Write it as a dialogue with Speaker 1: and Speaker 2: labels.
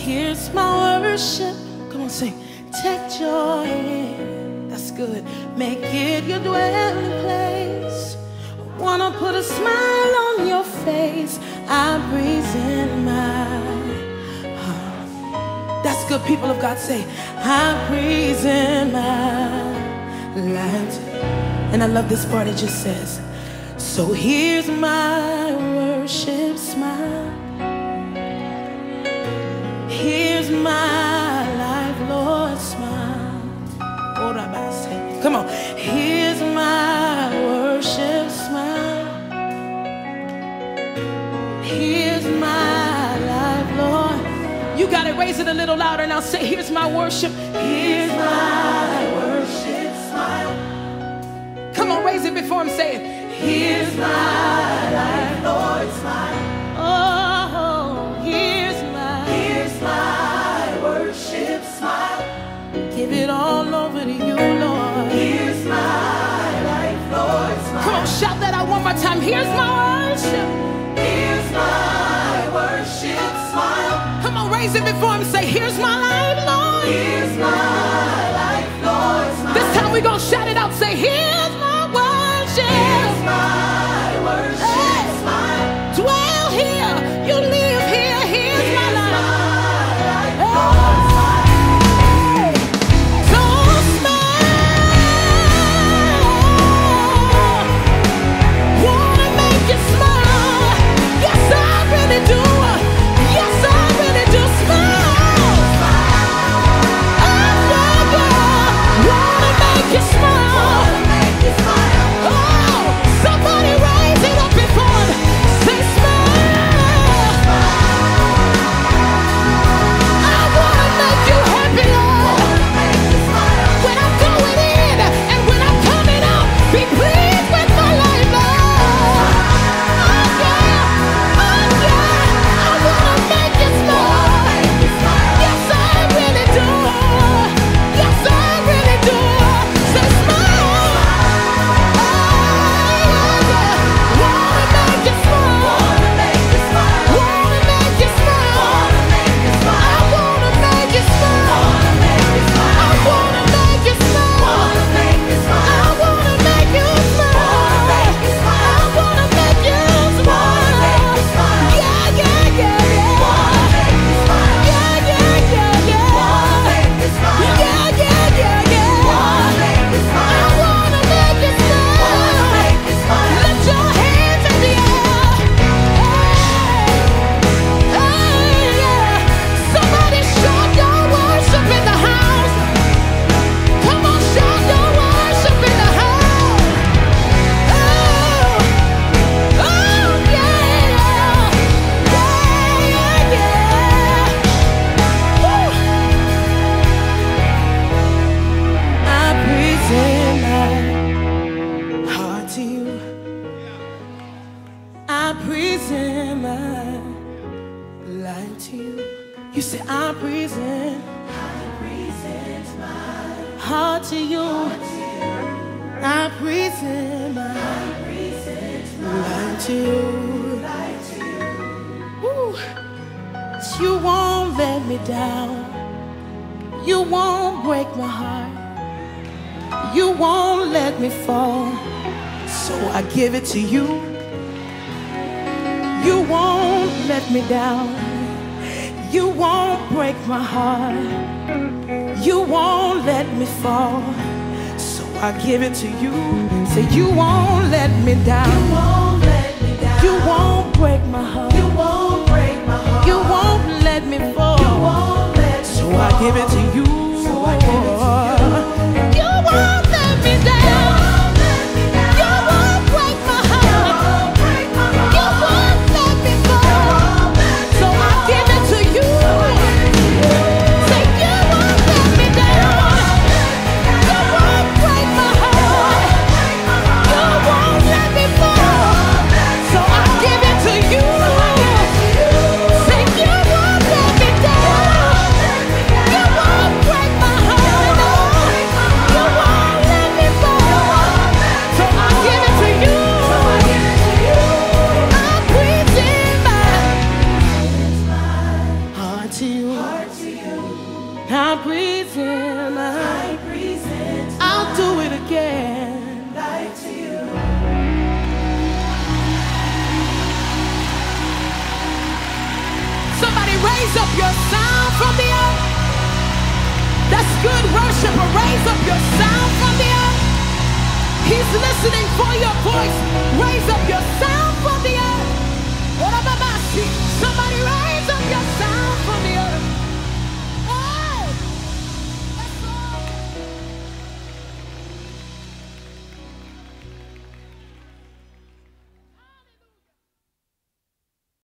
Speaker 1: here's my worship. Come on, sing. Take joy in. That's good. Make it your dwelling place. I wanna put a smile on your face. I breathe in my heart. That's good, people of God. Say, I breathe in my life. And I love this part. It just says, so here's my worship smile. Here's my life, Lord, smile. Come on. Here's my worship smile. Here's my life, Lord. You got it. Raise it a little louder now. Say, here's my worship. Here's my worship smile. Come on, raise it before him. Say it. Here's my life, Lord, smile. Oh, here's my worship smile. Give it all over to you, Lord. Here's my life, Lord, smile. Come on, shout that out one more time. Here's my worship. Here's my worship smile. Come on, raise it before him. Say, here's my life, Lord. Here's my life, Lord, smile. This time we gonna shout it out. Say, here's my worship. Here's my worship smile. Dwell here. You live here. Here's my life. You won't let me down. You won't break my heart. You won't let me fall. So I give it to you. You won't let me down. You won't break my heart. You won't let me fall. So I give it to you. Say you won't let me down. You won't let me down. You won't break my heart. You won't break my heart. You won't let me fall. You won't let me so fall. I give it to you. So I give it to you. You won't let me down. You won't break my heart. You won't let me fall. So I give it to you. Say you won't let me down. You won't break my heart. You won't let me fall. So I give it to you. Say you won't let me down. You won't break my heart. present I'll do it again. Life to you. Somebody raise up your sound from the earth. That's good worship. Raise up your sound from the earth. He's listening for your voice. Raise up your sound from the earth. Somebody raise up.